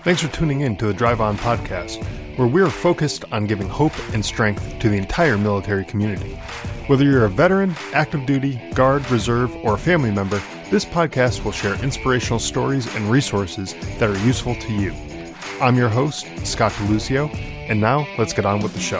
Thanks for tuning in to the Drive On podcast, where we are focused on giving hope and strength to the entire military community. Whether you're a veteran, active duty, guard, reserve, or a family member, this podcast will share inspirational stories and resources that are useful to you. I'm your host, Scott DeLuzio, and now let's get on with the show.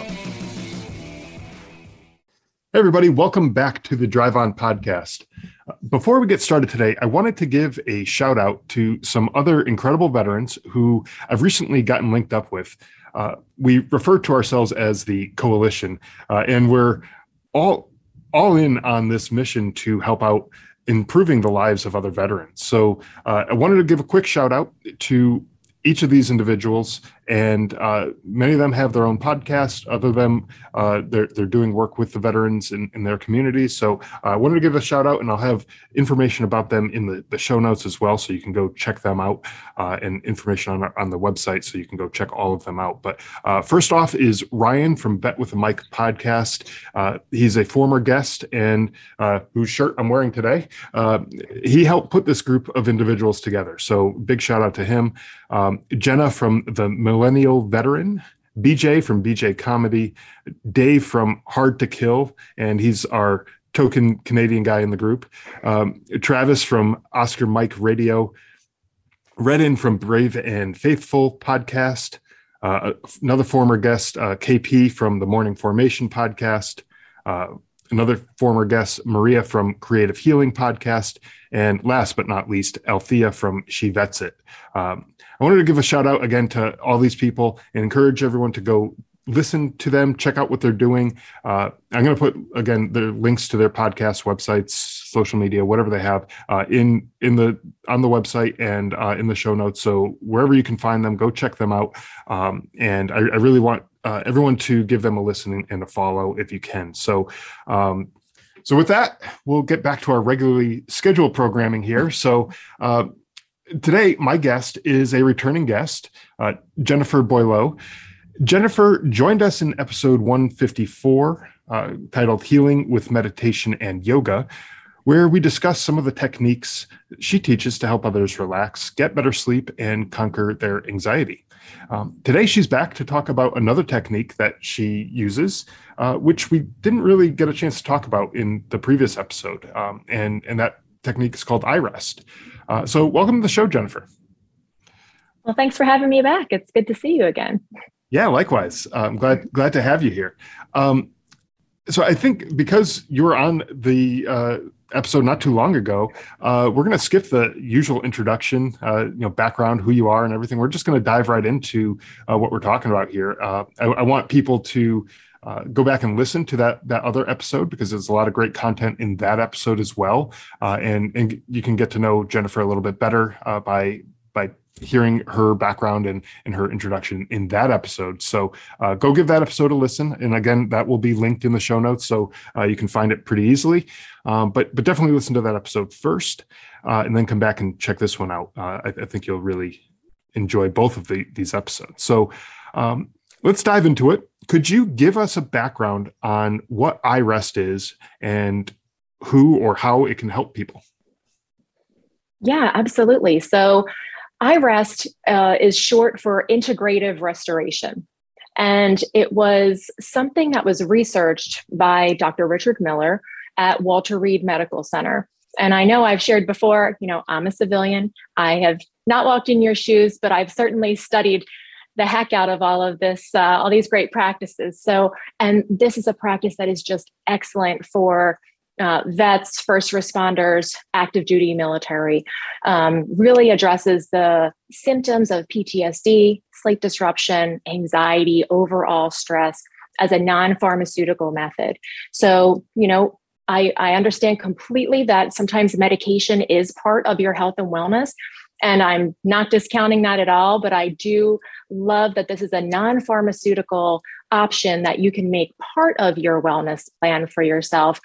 Hey everybody, welcome back to the Drive On podcast. Before we get started today, I wanted to give a shout out to some other incredible veterans who I've recently gotten linked up with. We refer to ourselves as the Coalition, and we're all in on this mission to help out improving the lives of other veterans. So I wanted to give a quick shout out to each of these individuals, and many of them have their own podcast. Other of them, they're doing work with the veterans in their communities. So I wanted to give a shout out, and I'll have information about them in the show notes as well, so you can go check them out, and information on the website, so you can go check all of them out. But first off is Ryan from Bet with a Mic podcast. He's a former guest, and whose shirt I'm wearing today. He helped put this group of individuals together. So big shout out to him. Jenna from the Millennial Veteran, BJ from BJ Comedy, Dave from Hard to Kill, and he's our token Canadian guy in the group, Travis from Oscar Mike Radio, Redden from Brave and Faithful podcast, another former guest, KP from the Morning Formation podcast, another former guest, Maria from Creative Healing podcast, and last but not least, Althea from She Vets It. I wanted to give a shout out again to all these people and encourage everyone to go listen to them, check out what they're doing. I'm going to put, again, the links to their podcast, websites, social media, whatever they have, on the website and in the show notes. So wherever you can find them, go check them out. And I really want everyone to give them a listen and a follow if you can. So with that, we'll get back to our regularly scheduled programming here. So today, my guest is a returning guest, Jennifer Boileau. Jennifer joined us in episode 154, titled Healing with Meditation and Yoga, where we discuss some of the techniques she teaches to help others relax, get better sleep, and conquer their anxiety. Today, she's back to talk about another technique that she uses, which we didn't really get a chance to talk about in the previous episode, and that technique is called iRest. So welcome to the show, Jennifer. Well, thanks for having me back. It's good to see you again. Yeah, likewise. I'm glad to have you here. So I think because you were on the episode not too long ago, we're going to skip the usual introduction, background, who you are and everything. We're just going to dive right into what we're talking about here. I want people to go back and listen to that other episode, because there's a lot of great content in that episode as well. And you can get to know Jennifer a little bit better by hearing her background and her introduction in that episode. So go give that episode a listen. And again, that will be linked in the show notes, so you can find it pretty easily. But definitely listen to that episode first, and then come back and check this one out. I think you'll really enjoy both of these episodes. So let's dive into it. Could you give us a background on what iRest is and who or how it can help people? Yeah, absolutely. So iRest is short for integrative restoration. And it was something that was researched by Dr. Richard Miller at Walter Reed Medical Center. And I know I've shared before, I'm a civilian. I have not walked in your shoes, but I've certainly studied the heck out of all of this, all these great practices. So, and this is a practice that is just excellent for vets, first responders, active duty military. Really addresses the symptoms of PTSD, sleep disruption, anxiety, overall stress as a non-pharmaceutical method. So, I understand completely that sometimes medication is part of your health and wellness. And I'm not discounting that at all, but I do love that this is a non-pharmaceutical option that you can make part of your wellness plan for yourself.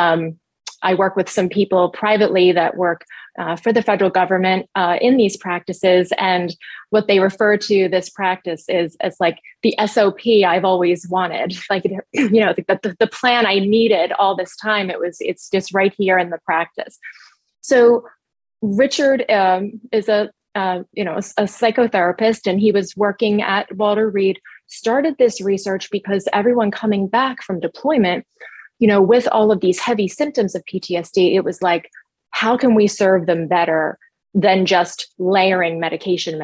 I work with some people privately that work for the federal government in these practices. And what they refer to this practice is as like the SOP I've always wanted, like, the plan I needed all this time. It's just right here in the practice. So Richard is a a psychotherapist, and he was working at Walter Reed, started this research because everyone coming back from deployment, with all of these heavy symptoms of PTSD, it was like, how can we serve them better than just layering medication?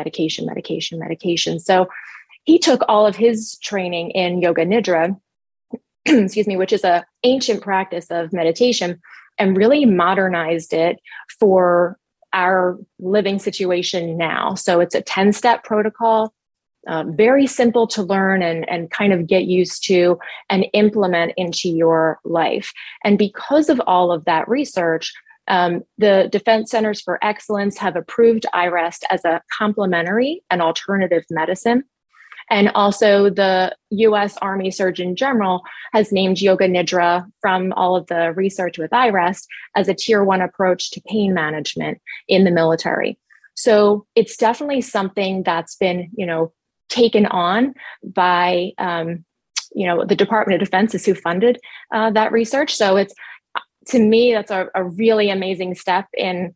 So he took all of his training in Yoga Nidra, excuse me, which is an ancient practice of meditation, and really modernized it for our living situation now. So it's a 10-step protocol, very simple to learn and kind of get used to and implement into your life. And because of all of that research, the Defense Centers for Excellence have approved iRest as a complementary and alternative medicine. And also the US Army Surgeon General has named Yoga Nidra, from all of the research with iRest, as a tier 1 approach to pain management in the military. So it's definitely something that's been, taken on by, the Department of Defense is who funded that research. So it's, to me, that's a really amazing step in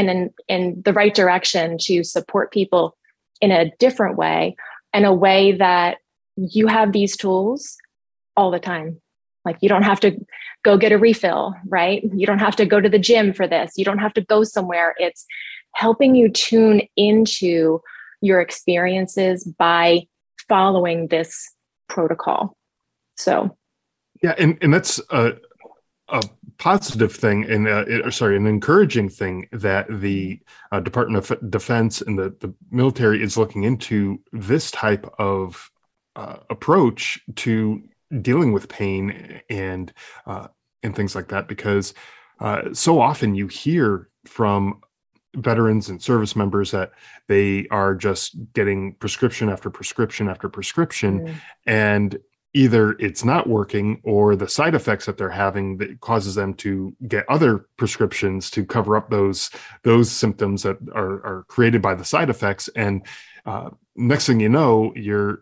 the right direction to support people in a different way, in a way that you have these tools all the time. Like, you don't have to go get a refill, right? You don't have to go to the gym for this. You don't have to go somewhere. It's helping you tune into your experiences by following this protocol. So, yeah, and that's a positive thing, and an encouraging thing that the Department of Defense and the military is looking into this type of approach to dealing with pain and things like that, because so often you hear from veterans and service members that they are just getting prescription after prescription after prescription, and either it's not working, or the side effects that they're having that causes them to get other prescriptions to cover up those symptoms that are created by the side effects. And next thing you know, you're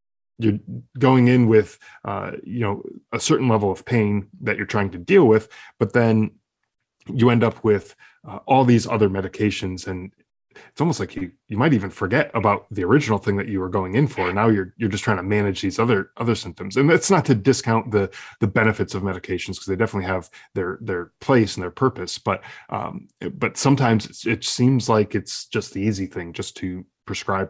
going in with a certain level of pain that you're trying to deal with, but then you end up with all these other medications, and it's almost like you might even forget about the original thing that you were going in for. Now you're just trying to manage these other symptoms. And that's not to discount the benefits of medications, because they definitely have their place and their purpose. But sometimes it seems like it's just the easy thing, just to prescribe.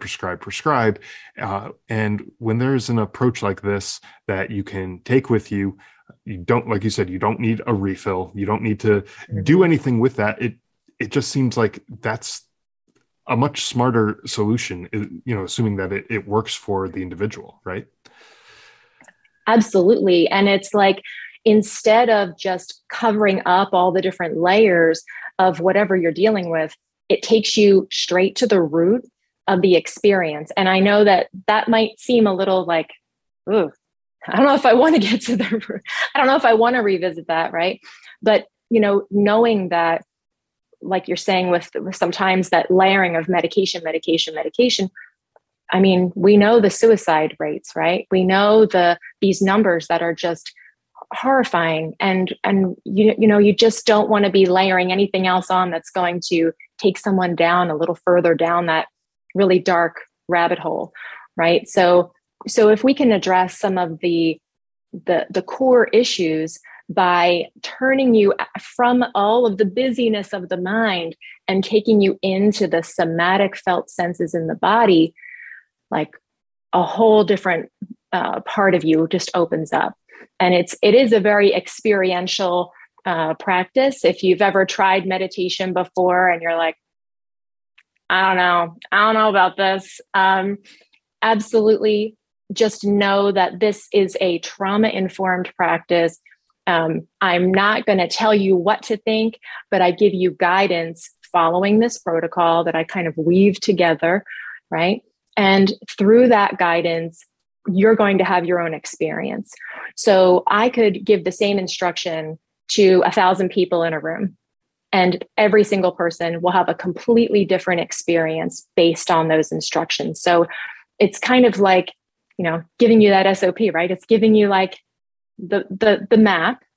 And when there's an approach like this that you can take with you, you don't, like you said, you don't need a refill. You don't need to do anything with that. It just seems like that's a much smarter solution, assuming that it works for the individual, right? Absolutely. And it's like, instead of just covering up all the different layers of whatever you're dealing with, it takes you straight to the root of the experience. And I know that might seem a little like, ooh, I don't know if I want to get to the root. I don't know if I want to revisit that, right? But, knowing that, like you're saying, with sometimes that layering of medication. I mean, we know the suicide rates, right? We know these numbers that are just horrifying, and you just don't want to be layering anything else on that's going to take someone down a little further down that really dark rabbit hole, right? So if we can address some of the core issues by turning you from all of the busyness of the mind and taking you into the somatic felt senses in the body, like a whole different part of you just opens up. And it is a very experiential practice. If you've ever tried meditation before and you're like, I don't know about this, absolutely just know that this is a trauma-informed practice. I'm not going to tell you what to think, but I give you guidance following this protocol that I kind of weave together, right? And through that guidance, you're going to have your own experience. So I could give the same instruction to 1,000 people in a room, and every single person will have a completely different experience based on those instructions. So it's kind of like, giving you that SOP, right? It's giving you like the map,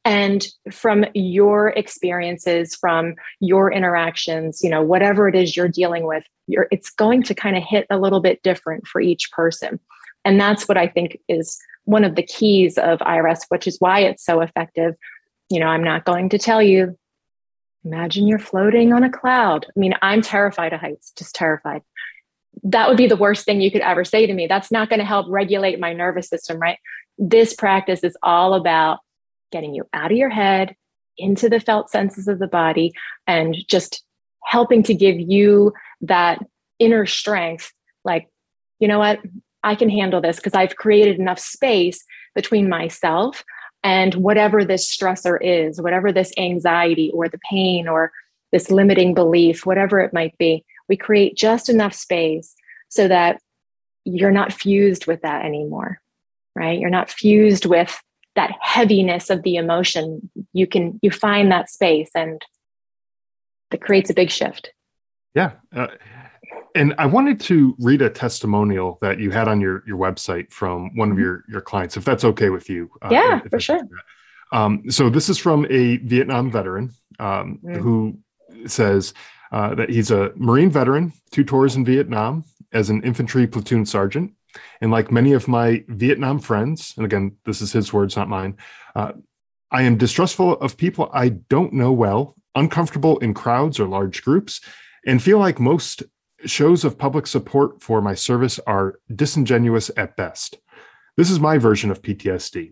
And from your experiences, from your interactions, whatever it is you're dealing with, it's going to kind of hit a little bit different for each person. And that's what I think is one of the keys of iRest, which is why it's so effective. I'm not going to tell you, imagine you're floating on a cloud. I mean, I'm terrified of heights, just terrified. That would be the worst thing you could ever say to me. That's not going to help regulate my nervous system, right? This practice is all about getting you out of your head, into the felt senses of the body, and just helping to give you that inner strength. Like, you know what? I can handle this because I've created enough space between myself and whatever this stressor is, whatever this anxiety or the pain or this limiting belief, whatever it might be. We create just enough space so that you're not fused with that anymore, right? You're not fused with that heaviness of the emotion. You find that space, and that creates a big shift. Yeah. And I wanted to read a testimonial that you had on your website from one of your clients, if that's okay with you. Yeah, for sure. So this is from a Vietnam veteran who says that he's a Marine veteran, 2 tours in Vietnam as an infantry platoon sergeant. And like many of my Vietnam friends, and again, this is his words, not mine, I am distrustful of people I don't know well, uncomfortable in crowds or large groups, and feel like most shows of public support for my service are disingenuous at best. This is my version of PTSD.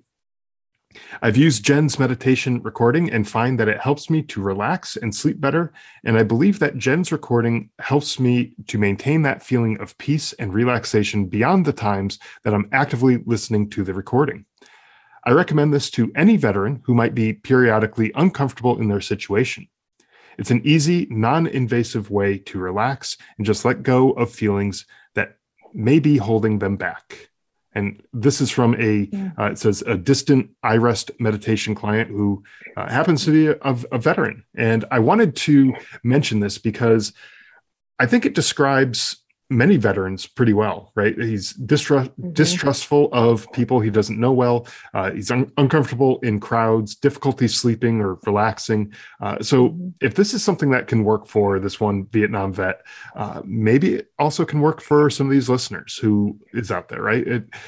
I've used Jen's meditation recording and find that it helps me to relax and sleep better. And I believe that Jen's recording helps me to maintain that feeling of peace and relaxation beyond the times that I'm actively listening to the recording. I recommend this to any veteran who might be periodically uncomfortable in their situation. It's an easy, non-invasive way to relax and just let go of feelings that may be holding them back. And this is from it says a distant iRest meditation client who happens to be a veteran. And I wanted to mention this because I think it describes many veterans pretty well, right? He's distrustful of people he doesn't know well. He's uncomfortable in crowds, difficulty sleeping or relaxing. So if this is something that can work for this one Vietnam vet, maybe it also can work for some of these listeners who is out there, right?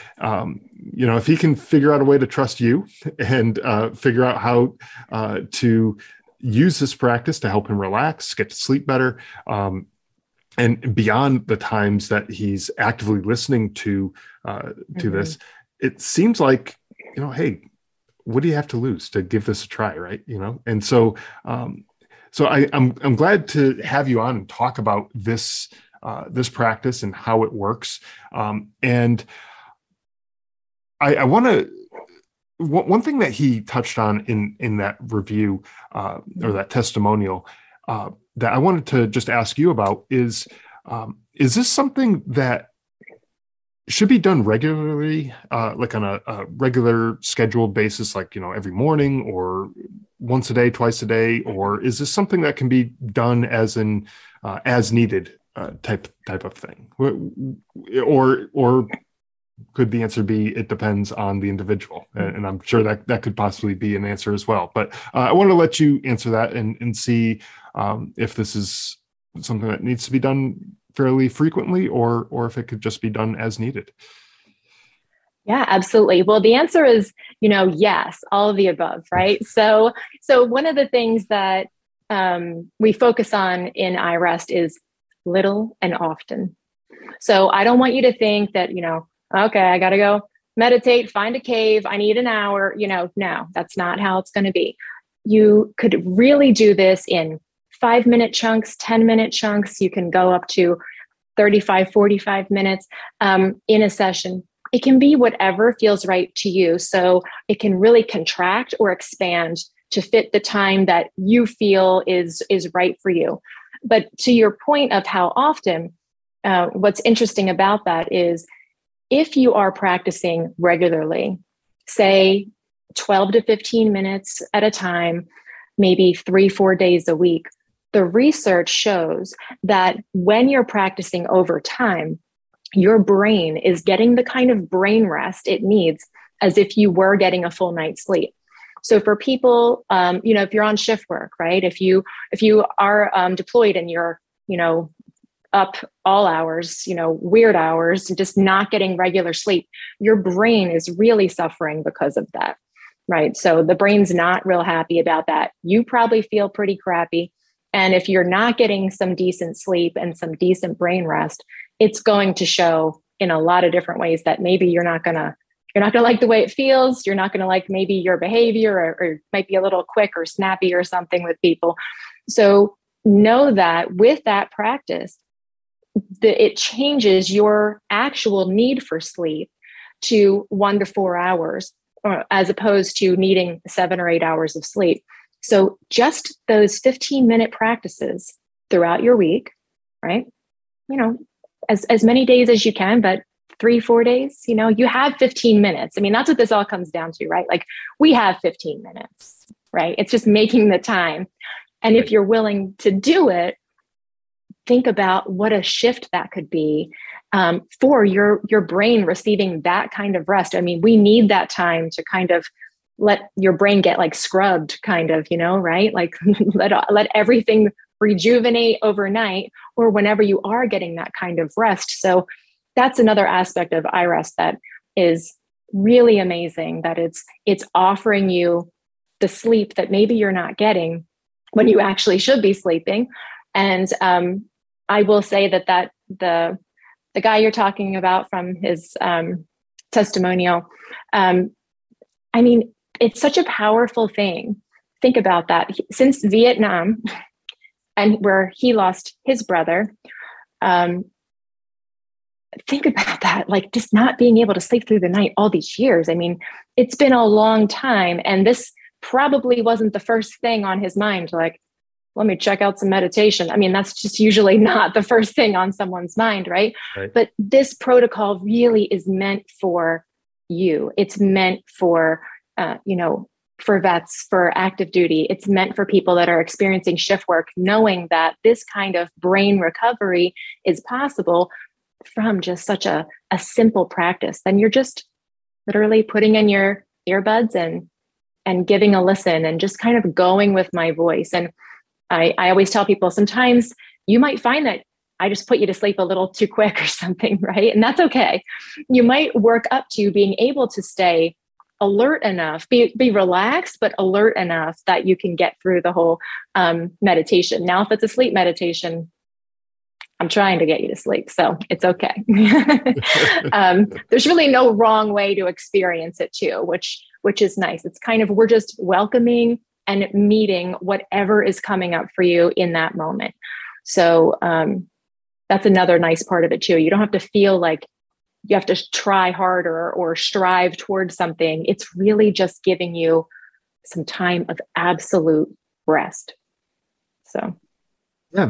If he can figure out a way to trust you and figure out how to use this practice to help him relax, get to sleep better, and beyond the times that he's actively listening to this, it seems like, hey, what do you have to lose to give this a try, right? And so I'm glad to have you on and talk about this practice and how it works. And I want to. One thing that he touched on in that review or that testimonial that I wanted to just ask you about is this something that should be done regularly, like on a regular scheduled basis, like, every morning or once a day, twice a day? Or is this something that can be done as needed type of thing? Or could the answer be it depends on the individual? And I'm sure that could possibly be an answer as well. But I want to let you answer that and see if this is something that needs to be done fairly frequently or if it could just be done as needed. Yeah, absolutely. Well, the answer is, yes, all of the above, right? So one of the things that we focus on in iRest is little and often. So I don't want you to think that, okay, I got to go meditate, find a cave, I need an hour, no, that's not how it's going to be. You could really do this in 5-minute chunks, 10-minute chunks. You can go up to 35, 45 minutes in a session. It can be whatever feels right to you. So it can really contract or expand to fit the time that you feel is right for you. But to your point of how often, what's interesting about that is if you are practicing regularly, say 12 to 15 minutes at a time, maybe 3-4 days a week, the research shows that when you're practicing over time, your brain is getting the kind of brain rest it needs as if you were getting a full night's sleep. So for people, if you're on shift work, right? If you are deployed and you're, up all hours, weird hours, and just not getting regular sleep, your brain is really suffering because of that, right? So the brain's not real happy about that. You probably feel pretty crappy. And if you're not getting some decent sleep and some decent brain rest, it's going to show in a lot of different ways that maybe you're not going to like the way it feels. You're not going to like maybe your behavior, or might be a little quick or snappy or something with people. So know that with that practice, it changes your actual need for sleep to 1 to 4 hours, as opposed to needing 7 or 8 hours of sleep. So just those 15-minute practices throughout your week, right? As many days as you can, but 3-4 days, you have 15 minutes. I mean, that's what this all comes down to, right? Like, we have 15 minutes, right? It's just making the time. And if you're willing to do it, think about what a shift that could be for your brain receiving that kind of rest. I mean, we need that time to kind of let your brain get like scrubbed, kind of, right? Like let everything rejuvenate overnight, or whenever you are getting that kind of rest. So that's another aspect of iRest that is really amazing, that it's offering you the sleep that maybe you're not getting when you actually should be sleeping. And I will say that the guy you're talking about from his testimonial, I mean, it's such a powerful thing. Think about that. Since Vietnam, and where he lost his brother, think about that, like just not being able to sleep through the night all these years. I mean, it's been a long time, and this probably wasn't the first thing on his mind, like, let me check out some meditation. I mean, that's just usually not the first thing on someone's mind, right? But this protocol really is meant for you. It's meant for, for vets, for active duty. It's meant for people that are experiencing shift work, knowing that this kind of brain recovery is possible from just such a simple practice. Then you're just literally putting in your earbuds and giving a listen and just kind of going with my voice. And I always tell people, sometimes you might find that I just put you to sleep a little too quick or something, right? And that's okay. You might work up to being able to stay alert enough, be relaxed, but alert enough that you can get through the whole meditation. Now, if it's a sleep meditation, I'm trying to get you to sleep, so it's okay. There's really no wrong way to experience it too, which is nice. It's kind of, we're just welcoming and meeting whatever is coming up for you in that moment. So that's another nice part of it too. You don't have to feel like you have to try harder or strive towards something. It's really just giving you some time of absolute rest. So yeah,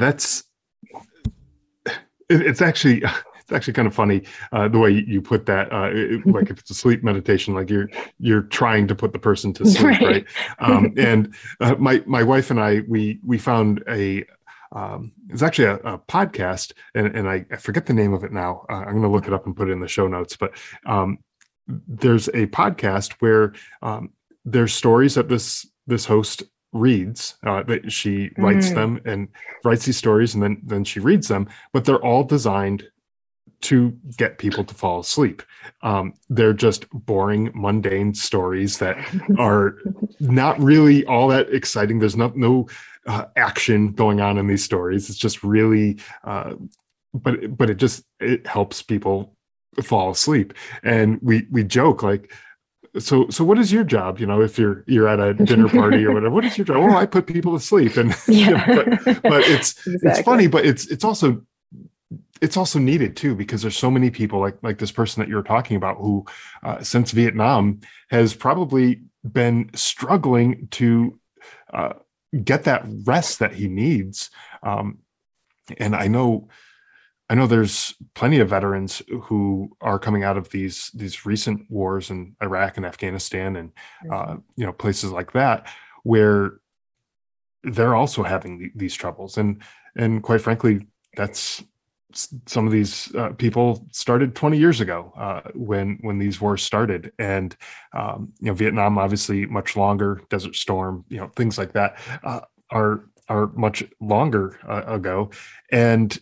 it's actually kind of funny the way you put that. Like if it's a sleep meditation, like you're trying to put the person to sleep, right? And my wife and I we found it's actually a podcast, and I forget the name of it now. I'm going to look it up and put it in the show notes. But there's a podcast where there's stories that this host reads, that she writes them and writes these stories, and then she reads them, but they're all designed to get people to fall asleep. They're just boring, mundane stories that are not really all that exciting. There's no action going on in these stories. It's just really, but it helps people fall asleep. And we joke like, so what is your job? If you're at a dinner party or whatever, what is your job? Oh, I put people to sleep. And but it's exactly. It's funny, but it's also needed too, because there's so many people like this person that you're talking about who since Vietnam has probably been struggling to get that rest that he needs. And I know there's plenty of veterans who are coming out of these recent wars in Iraq and Afghanistan and places like that, where they're also having these troubles. And quite frankly, that's some of these people started 20 years ago when these wars started, and Vietnam obviously much longer, Desert Storm, things like that are much longer ago, and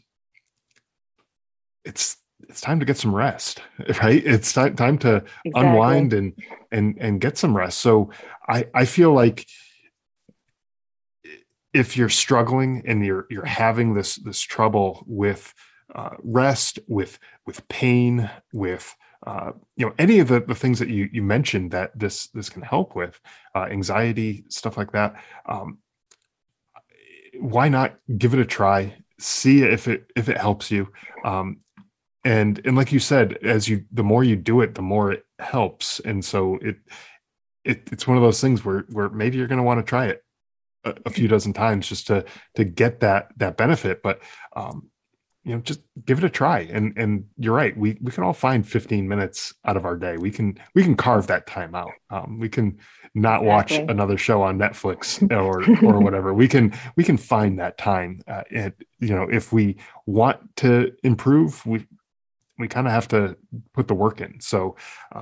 it's time to get some rest, right? It's time to unwind and get some rest. So I feel like if you're struggling and you're having this trouble with rest, with pain, with any of the things that you mentioned that this can help with, anxiety, stuff like that, why not give it a try? See if it helps you. And like you said, the more you do it, the more it helps. And so it's one of those things where maybe you're going to want to try it a few dozen times just to get that benefit. But just give it a try. And you're right. We can all find 15 minutes out of our day. We can carve that time out. We can not watch another show on Netflix or whatever. We can find that time. And if we want to improve, we kind of have to put the work in. So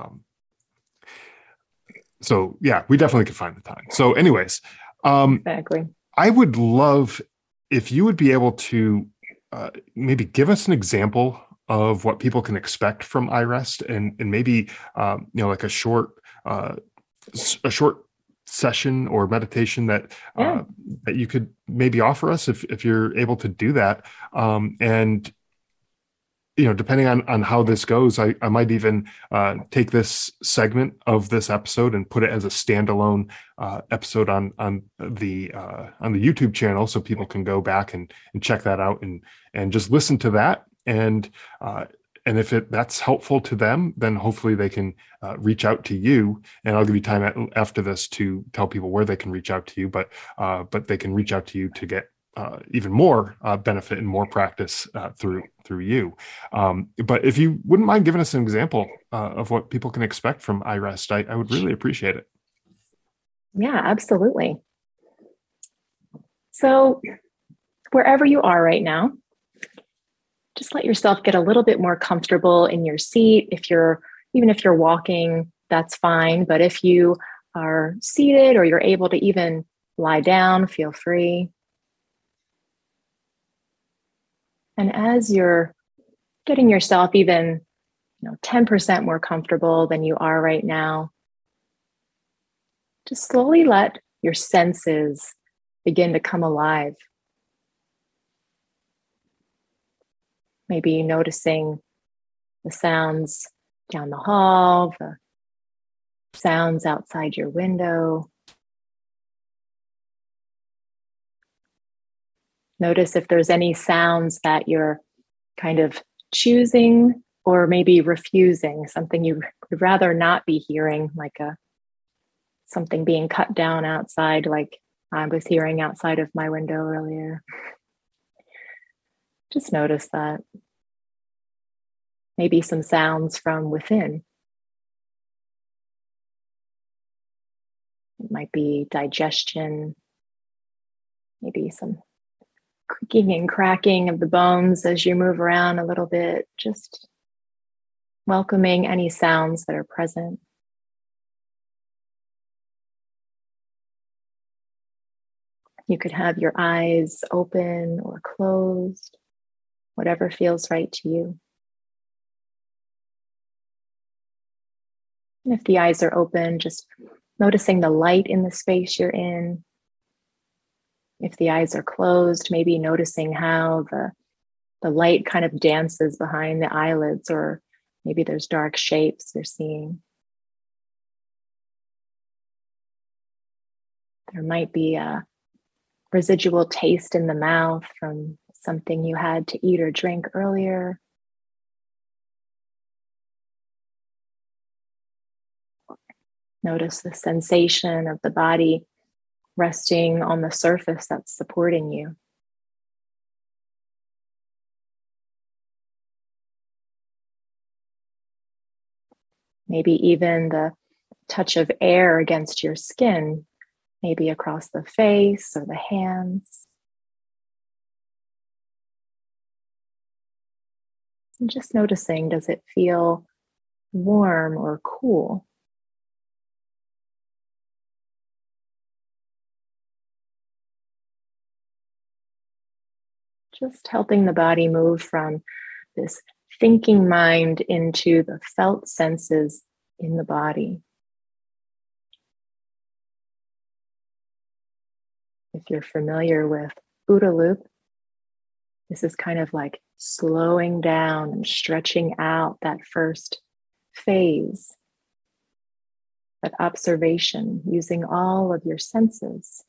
yeah, we definitely could find the time. So anyways, exactly. I would love if you would be able to maybe give us an example of what people can expect from iRest, and maybe like a short session or meditation that you could maybe offer us if you're able to do that. And depending on how this goes, I might even take this segment of this episode and put it as a standalone episode on the YouTube channel, so people can go back and check that out and just listen to that. And if that's helpful to them, then hopefully they can reach out to you. And I'll give you time after this to tell people where they can reach out to you, but they can reach out to you to get even more benefit and more practice through you. But if you wouldn't mind giving us an example of what people can expect from iRest, I would really appreciate it. Yeah, absolutely. So wherever you are right now, just let yourself get a little bit more comfortable in your seat. Even if you're walking, that's fine. But if you are seated or you're able to even lie down, feel free. And as you're getting yourself even 10% more comfortable than you are right now, just slowly let your senses begin to come alive. Maybe noticing the sounds down the hall, the sounds outside your window. Notice if there's any sounds that you're kind of choosing or maybe refusing, something you would rather not be hearing, like something being cut down outside, like I was hearing outside of my window earlier. Just notice that. Maybe some sounds from within. It might be digestion, maybe some creaking and cracking of the bones as you move around a little bit, just welcoming any sounds that are present. You could have your eyes open or closed, whatever feels right to you. And if the eyes are open, just noticing the light in the space you're in. If the eyes are closed, maybe noticing how the light kind of dances behind the eyelids, or maybe there's dark shapes you're seeing. There might be a residual taste in the mouth from something you had to eat or drink earlier. Notice the sensation of the body resting on the surface that's supporting you. Maybe even the touch of air against your skin, maybe across the face or the hands. And just noticing, does it feel warm or cool? Just helping the body move from this thinking mind into the felt senses in the body. If you're familiar with OODA loop, this is kind of like slowing down and stretching out that first phase, that observation, using all of your senses.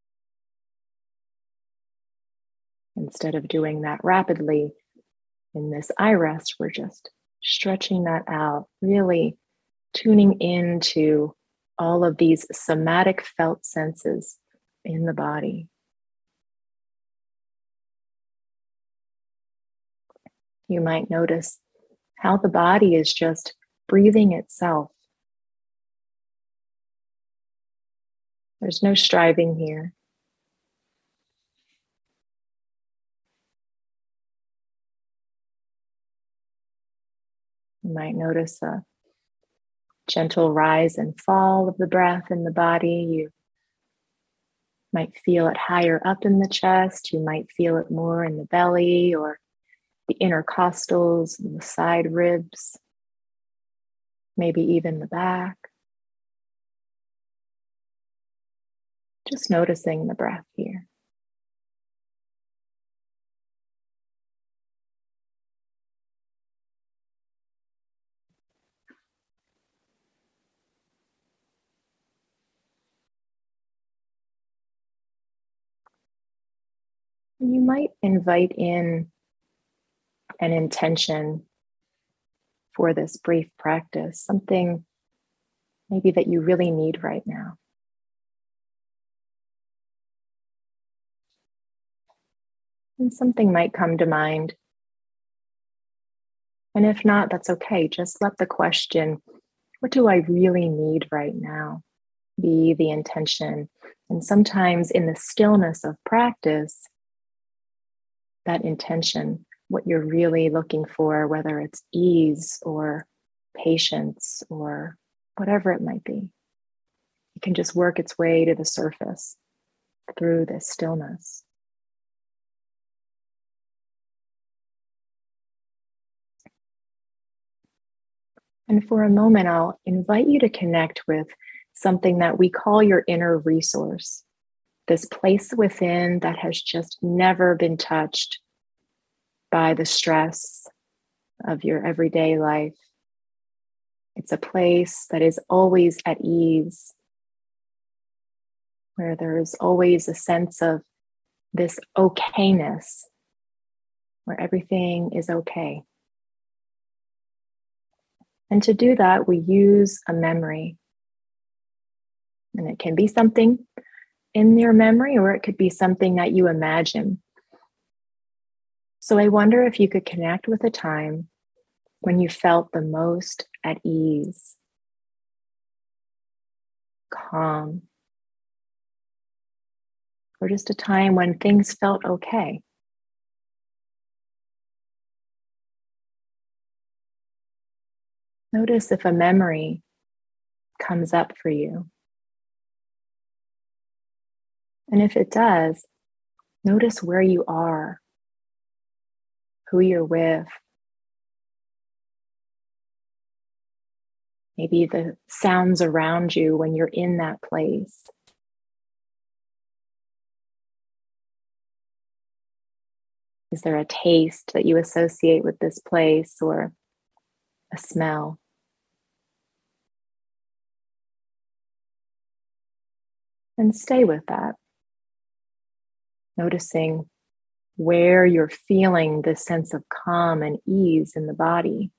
Instead of doing that rapidly in this eye rest, we're just stretching that out, really tuning into all of these somatic felt senses in the body. You might notice how the body is just breathing itself. There's no striving here. You might notice a gentle rise and fall of the breath in the body. You might feel it higher up in the chest. You might feel it more in the belly or the intercostals and the side ribs, maybe even the back. Just noticing the breath here. And you might invite in an intention for this brief practice, something maybe that you really need right now. And something might come to mind. And if not, that's okay. Just let the question, what do I really need right now, be the intention. And sometimes in the stillness of practice, that intention, what you're really looking for, whether it's ease or patience or whatever it might be, it can just work its way to the surface through this stillness. And for a moment, I'll invite you to connect with something that we call your inner resource, this place within that has just never been touched by the stress of your everyday life. It's a place that is always at ease, where there is always a sense of this okayness, where everything is okay. And to do that, we use a memory. And it can be something in your memory, or it could be something that you imagine. So I wonder if you could connect with a time when you felt the most at ease, calm, or just a time when things felt okay. Notice if a memory comes up for you. And if it does, notice where you are, who you're with, maybe the sounds around you when you're in that place. Is there a taste that you associate with this place or a smell? And stay with that, noticing where you're feeling this sense of calm and ease in the body.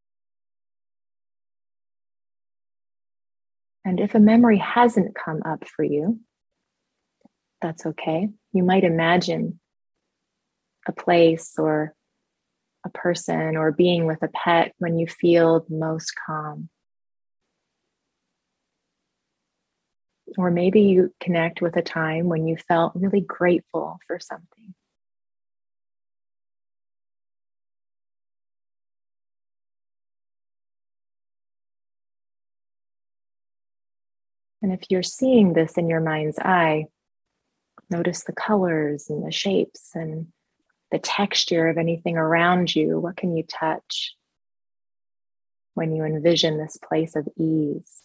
And if a memory hasn't come up for you, that's okay. You might imagine a place or a person or being with a pet when you feel the most calm. Or maybe you connect with a time when you felt really grateful for something. And if you're seeing this in your mind's eye, notice the colors and the shapes and the texture of anything around you. What can you touch when you envision this place of ease?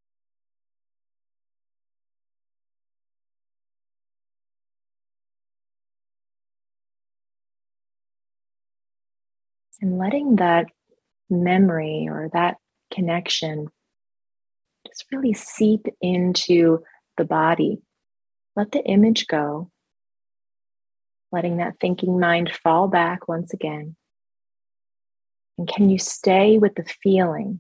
And letting that memory or that connection just really seep into the body. Let the image go, letting that thinking mind fall back once again. And can you stay with the feeling?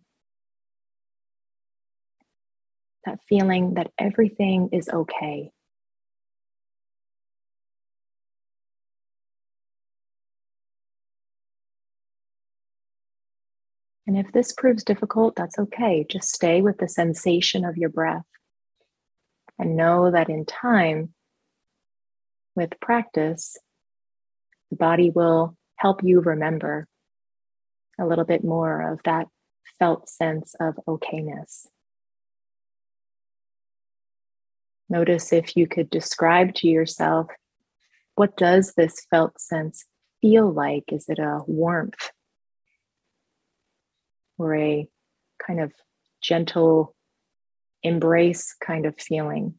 That feeling that everything is okay. And if this proves difficult, that's okay. Just stay with the sensation of your breath and know that in time, with practice, the body will help you remember a little bit more of that felt sense of okayness. Notice if you could describe to yourself, what does this felt sense feel like? Is it a warmth or a kind of gentle embrace kind of feeling?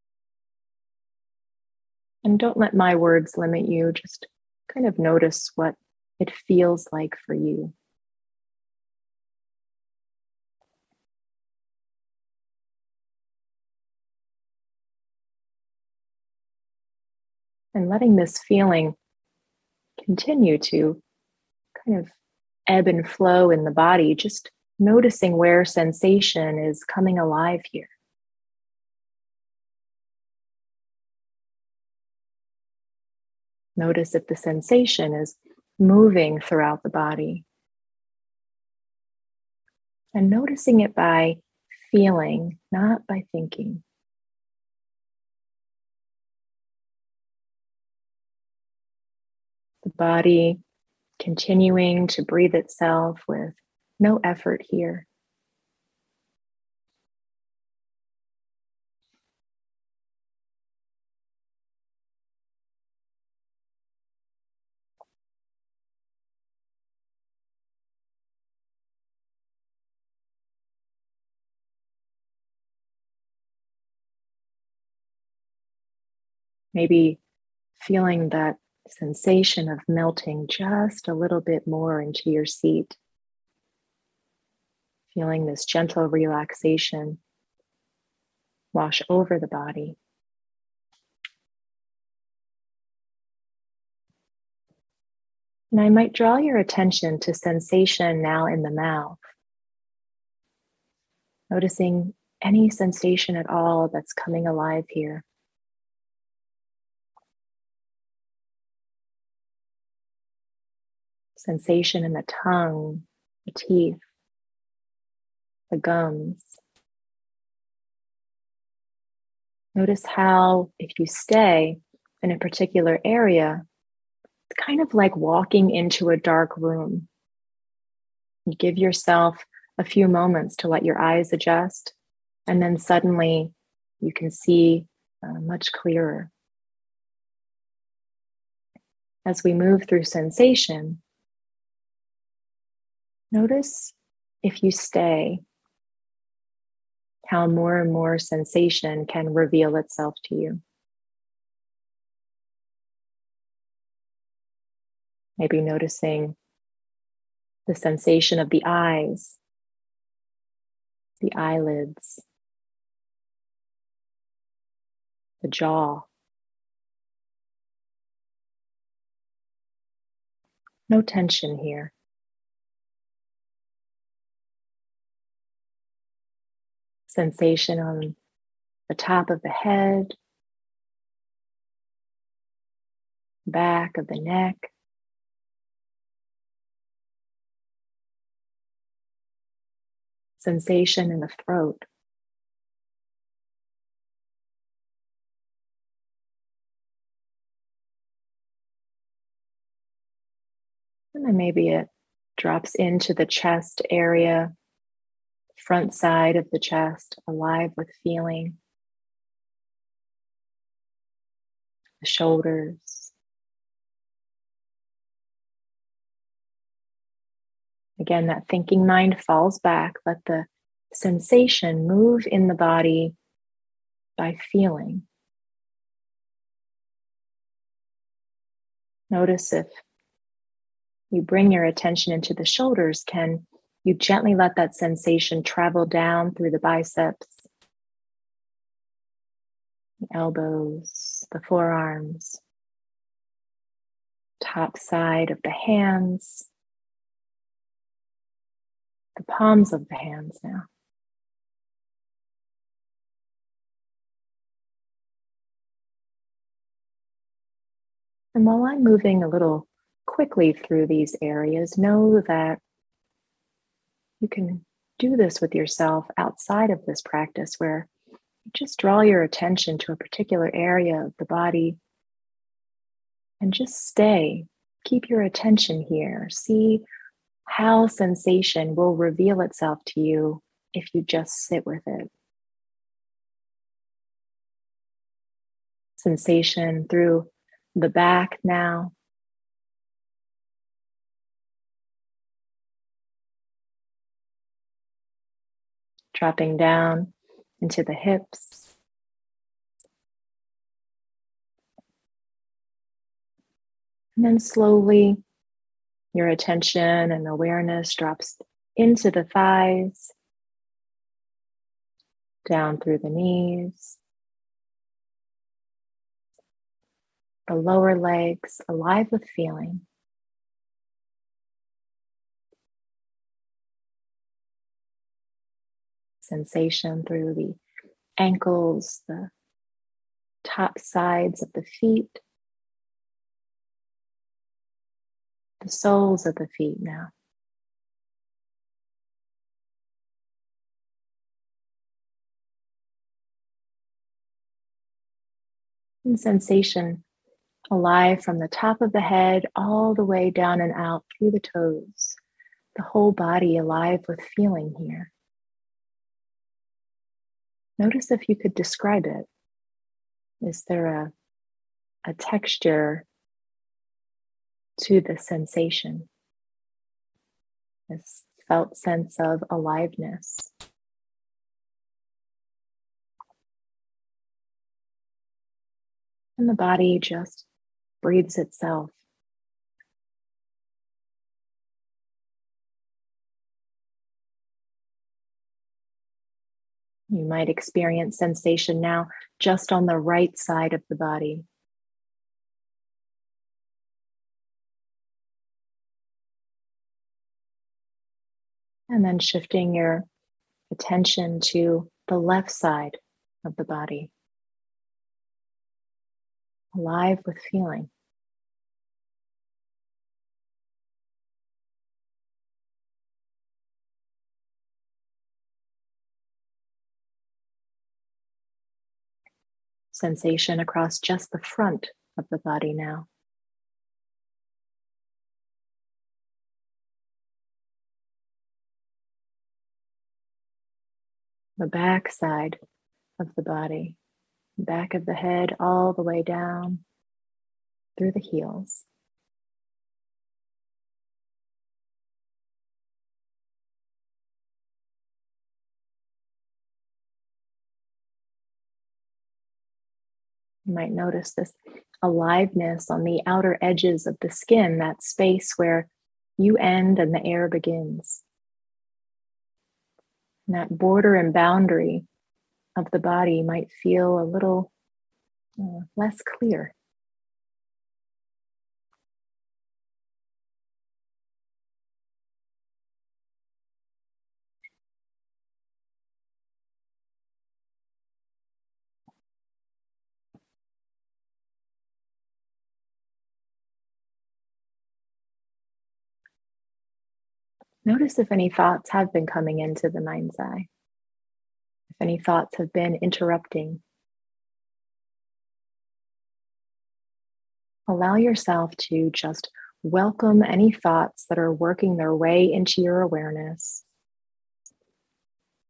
And don't let my words limit you. Just kind of notice what it feels like for you. And letting this feeling continue to kind of ebb and flow in the body, just noticing where sensation is coming alive here. Notice if the sensation is moving throughout the body. And noticing it by feeling, not by thinking. The body continuing to breathe itself with no effort here. Maybe feeling that sensation of melting just a little bit more into your seat. Feeling this gentle relaxation wash over the body. And I might draw your attention to sensation now in the mouth. Noticing any sensation at all that's coming alive here. Sensation in the tongue, the teeth, the gums. Notice how, if you stay in a particular area, it's kind of like walking into a dark room. You give yourself a few moments to let your eyes adjust, and then suddenly you can see much clearer. As we move through sensation, notice if you stay, how more and more sensation can reveal itself to you. Maybe noticing the sensation of the eyes, the eyelids, the jaw. No tension here. Sensation on the top of the head, back of the neck. Sensation in the throat. And then maybe it drops into the chest area, front side of the chest alive with feeling, the shoulders. Again, that thinking mind falls back. Let the sensation move in the body by feeling. Notice if you bring your attention into the shoulders, can you gently let that sensation travel down through the biceps, the elbows, the forearms, top side of the hands, the palms of the hands now. And while I'm moving a little quickly through these areas, know that you can do this with yourself outside of this practice, where you just draw your attention to a particular area of the body and just stay. Keep your attention here. See how sensation will reveal itself to you if you just sit with it. Sensation through the back now. Dropping down into the hips. And then slowly your attention and awareness drops into the thighs, down through the knees, the lower legs alive with feeling. Sensation through the ankles, the top sides of the feet, the soles of the feet now. And sensation alive from the top of the head all the way down and out through the toes. The whole body alive with feeling here. Notice if you could describe it. Is there a texture to the sensation? This felt sense of aliveness. And the body just breathes itself. You might experience sensation now just on the right side of the body. And then shifting your attention to the left side of the body. Alive with feeling. Sensation across just the front of the body now. The back side of the body, back of the head all the way down through the heels. You might notice this aliveness on the outer edges of the skin, that space where you end and the air begins. And that border and boundary of the body might feel a little less clear. Notice if any thoughts have been coming into the mind's eye. If any thoughts have been interrupting. Allow yourself to just welcome any thoughts that are working their way into your awareness.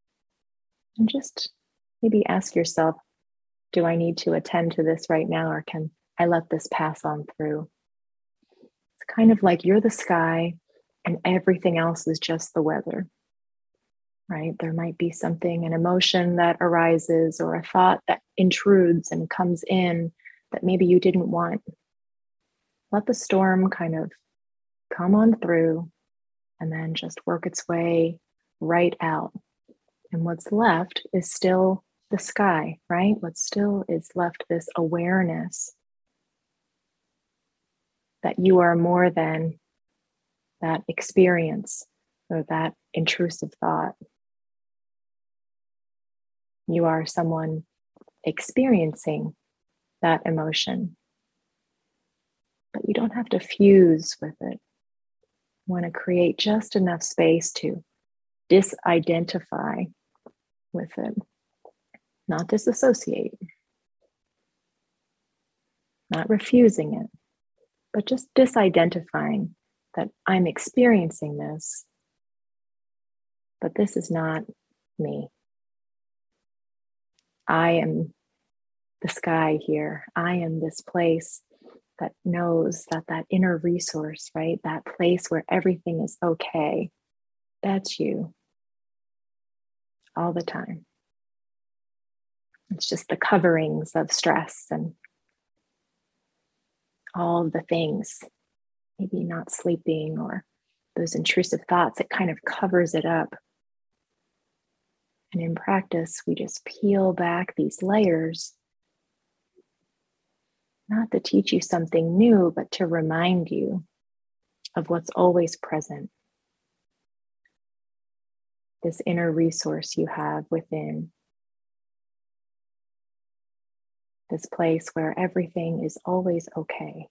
And just maybe ask yourself, do I need to attend to this right now, or can I let this pass on through? It's kind of like you're the sky and everything else is just the weather, right? There might be something, an emotion that arises or a thought that intrudes and comes in that maybe you didn't want. Let the storm kind of come on through and then just work its way right out. And what's left is still the sky, right? What still is left, this awareness that you are more than that experience or that intrusive thought. You are someone experiencing that emotion, but you don't have to fuse with it. You want to create just enough space to disidentify with it, not disassociate, not refusing it, but just disidentifying that I'm experiencing this, but this is not me. I am the sky here. I am this place that knows that inner resource, right? That place where everything is okay. That's you all the time. It's just the coverings of stress and all the things, maybe not sleeping or those intrusive thoughts, it kind of covers it up. And in practice, we just peel back these layers, not to teach you something new, but to remind you of what's always present. This inner resource you have within. This place where everything is always okay.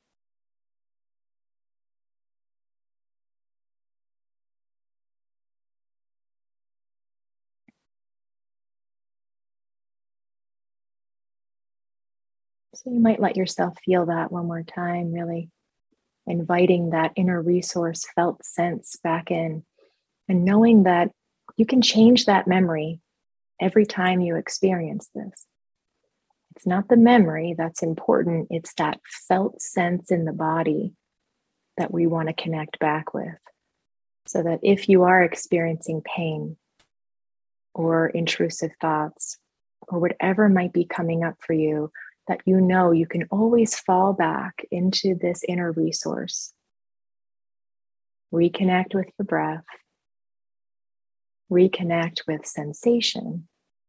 So you might let yourself feel that one more time, really inviting that inner resource felt sense back in, and knowing that you can change that memory every time you experience this. It's not the memory that's important, it's that felt sense in the body that we want to connect back with. So that if you are experiencing pain or intrusive thoughts or whatever might be coming up for you, that you know you can always fall back into this inner resource. Reconnect with your breath. Reconnect with sensation.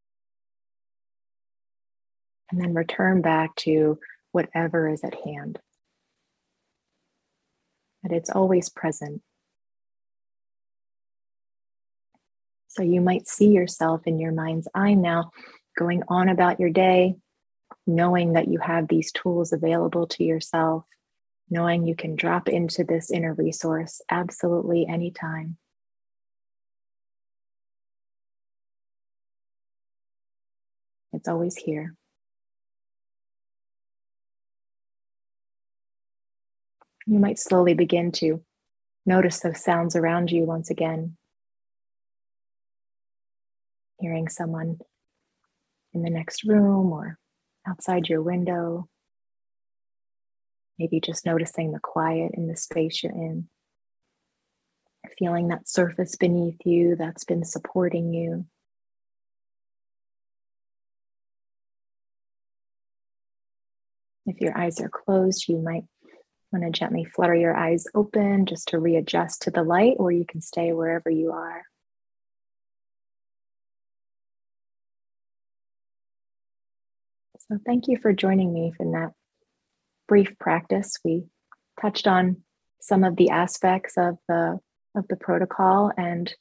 And then return back to whatever is at hand. That it's always present. So you might see yourself in your mind's eye now going on about your day, knowing that you have these tools available to yourself, knowing you can drop into this inner resource absolutely anytime. It's always here. You might slowly begin to notice those sounds around you once again. Hearing someone in the next room or outside your window. Maybe just noticing the quiet in the space you're in. Feeling that surface beneath you that's been supporting you. If your eyes are closed, you might want to gently flutter your eyes open just to readjust to the light, or you can stay wherever you are. So thank you for joining me in that brief practice. We touched on some of the aspects of the protocol, and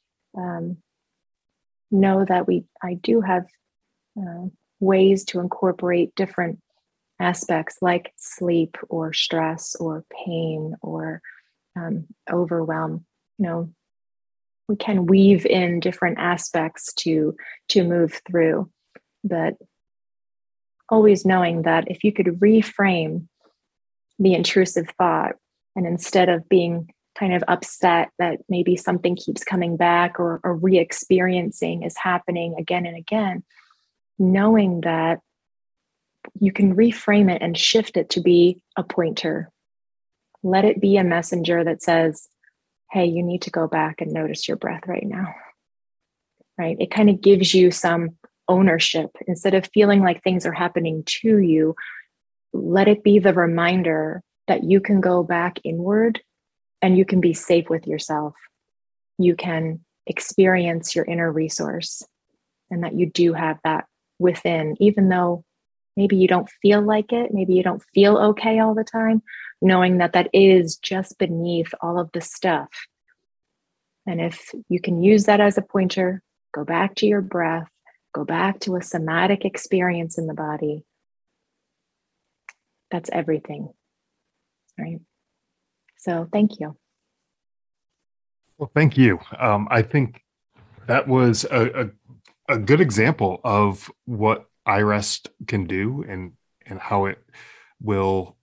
know that I do have ways to incorporate different aspects like sleep or stress or pain or overwhelm. We can weave in different aspects to move through, but always knowing that if you could reframe the intrusive thought, and instead of being kind of upset that maybe something keeps coming back or re-experiencing is happening again and again, knowing that you can reframe it and shift it to be a pointer. Let it be a messenger that says, hey, you need to go back and notice your breath right now, right? It kind of gives you some ownership. Instead of feeling like things are happening to you, let it be the reminder that you can go back inward and you can be safe with yourself. You can experience your inner resource, and that you do have that within, even though maybe you don't feel like it, maybe you don't feel okay all the time, knowing that that is just beneath all of the stuff. And if you can use that as a pointer, go back to your breath, go back to a somatic experience in the body. That's everything, right? So thank you. Well, thank you. I think that was a good example of what iRest can do and how it will,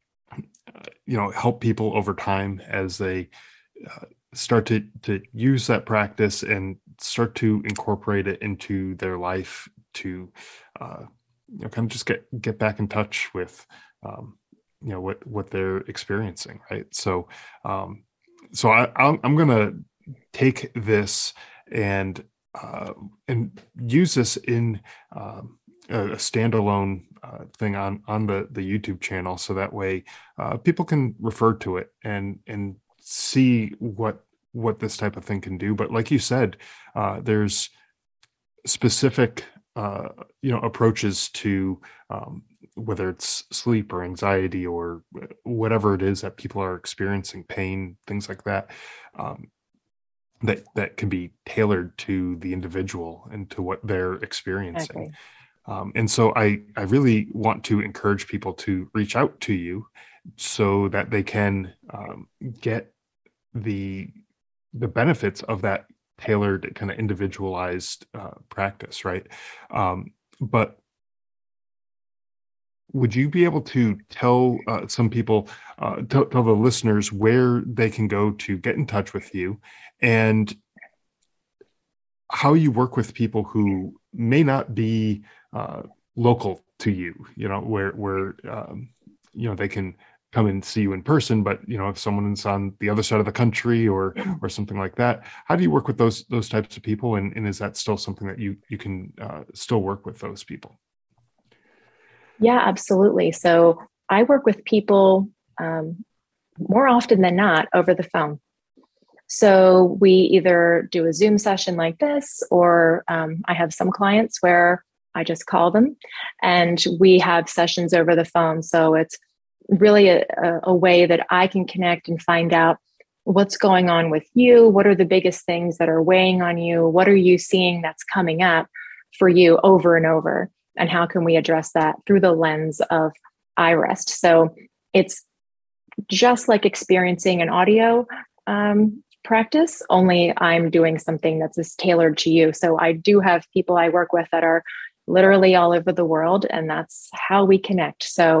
help people over time as they start to use that practice and start to incorporate it into their life to, kind of just get back in touch with, what they're experiencing, right? So, I'm going to take this and use this in a standalone thing on the YouTube channel, so that way people can refer to it and see what this type of thing can do. But like you said, there's specific approaches to whether it's sleep or anxiety or whatever it is that people are experiencing, pain, things like that, that can be tailored to the individual and to what they're experiencing. Okay. And so I really want to encourage people to reach out to you so that they can get the benefits of that tailored kind of individualized practice, right? But would you be able to tell some people, tell the listeners where they can go to get in touch with you and how you work with people who may not be local to you, where they can come and see you in person, but if someone is on the other side of the country or something like that, how do you work with those types of people? And is that still something that you can still work with those people? Yeah, absolutely. So I work with people more often than not over the phone. So we either do a Zoom session like this, or I have some clients where I just call them and we have sessions over the phone. So it's really a way that I can connect and find out what's going on with you. What are the biggest things that are weighing on you? What are you seeing that's coming up for you over and over? And how can we address that through the lens of iRest? So it's just like experiencing an audio practice, only I'm doing something that's just tailored to you. So I do have people I work with that are literally all over the world, and that's how we connect. So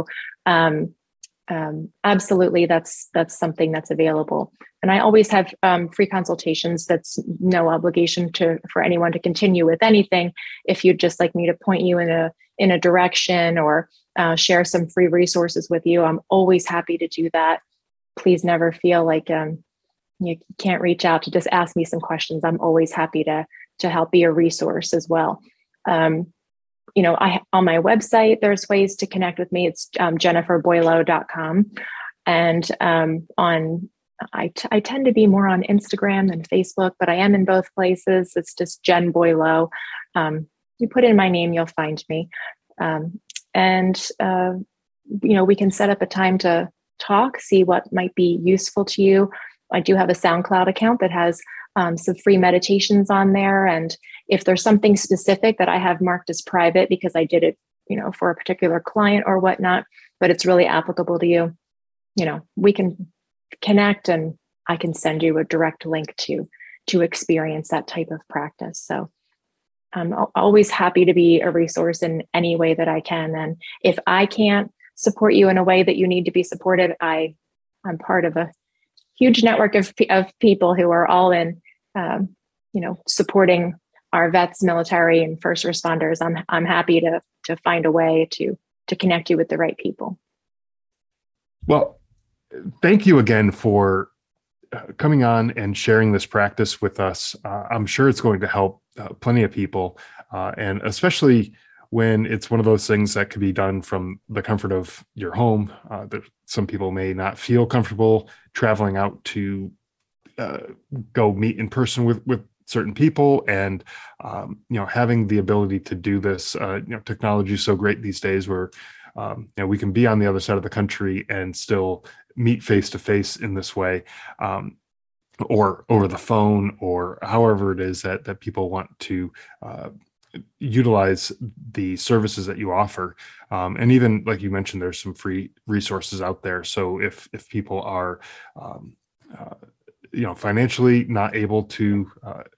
absolutely, that's something that's available. And I always have free consultations. That's no obligation for anyone to continue with anything. If you'd just like me to point you in a direction or share some free resources with you, I'm always happy to do that. Please never feel like you can't reach out to just ask me some questions. I'm always happy to help be a resource as well. On my website, there's ways to connect with me. It's jenniferboileau.com. And I tend to be more on Instagram than Facebook, but I am in both places. It's just Jen Boileau. You put in my name, you'll find me. We can set up a time to talk, see what might be useful to you. I do have a SoundCloud account that has some free meditations on there. And if there's something specific that I have marked as private because I did it, for a particular client or whatnot, but it's really applicable to you, we can connect and I can send you a direct link to experience that type of practice. So I'm always happy to be a resource in any way that I can. And if I can't support you in a way that you need to be supported, I'm part of a huge network of people who are all in, supporting our vets, military, and first responders. I'm happy to find a way to connect you with the right people. Well, thank you again for coming on and sharing this practice with us. I'm sure it's going to help plenty of people, and especially when it's one of those things that could be done from the comfort of your home. Some people may not feel comfortable traveling out to go meet in person with certain people, and having the ability to do this. Technology is so great these days where we can be on the other side of the country and still meet face to face in this way, or over the phone, or however it is that people want to utilize the services that you offer. And even like you mentioned, there's some free resources out there. So if people are, financially not able to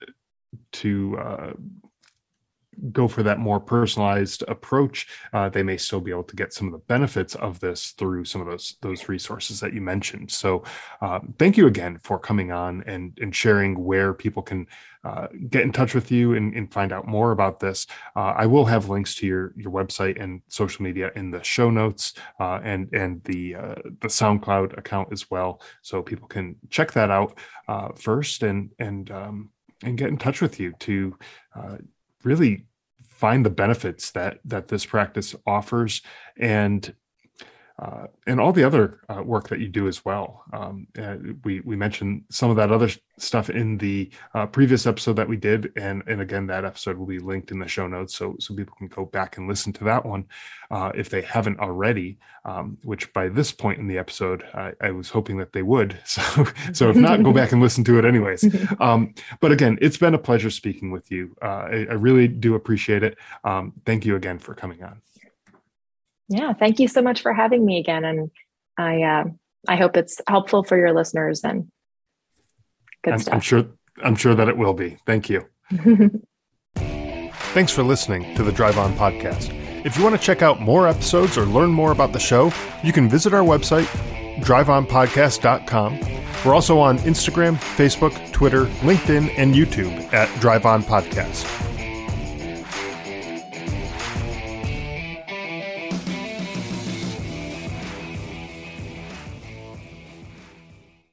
go for that more personalized approach, they may still be able to get some of the benefits of this through some of those resources that you mentioned. So thank you again for coming on and sharing where people can get in touch with you and find out more about this. I will have links to your website and social media in the show notes, and the SoundCloud account as well, so people can check that out first and get in touch with you to really find the benefits that this practice offers, and all the other work that you do as well. We mentioned some of that other stuff in the previous episode that we did, and again, that episode will be linked in the show notes, so people can go back and listen to that one if they haven't already. Which by this point in the episode, I was hoping that they would. So if not, go back and listen to it anyways. But again, it's been a pleasure speaking with you. I really do appreciate it. Thank you again for coming on. Yeah, thank you so much for having me again. And I hope it's helpful for your listeners and good stuff. I'm sure that it will be. Thank you. Thanks for listening to the Drive On Podcast. If you want to check out more episodes or learn more about the show, you can visit our website, driveonpodcast.com. We're also on Instagram, Facebook, Twitter, LinkedIn, and YouTube at Drive On Podcast.